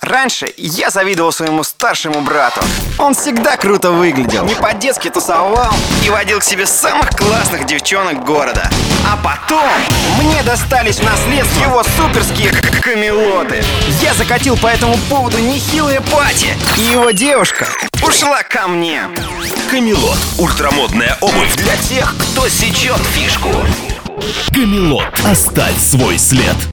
Раньше я завидовал своему старшему брату. Он всегда круто выглядел, не по-детски тусовал и водил к себе самых классных девчонок города. А потом мне достались в наследство его суперские камелоты. Я закатил по этому поводу нехилые пати, и его девушка ушла ко мне. Камелот. Ультрамодная обувь для тех, кто сечет фишку. Камелот. Оставь свой след.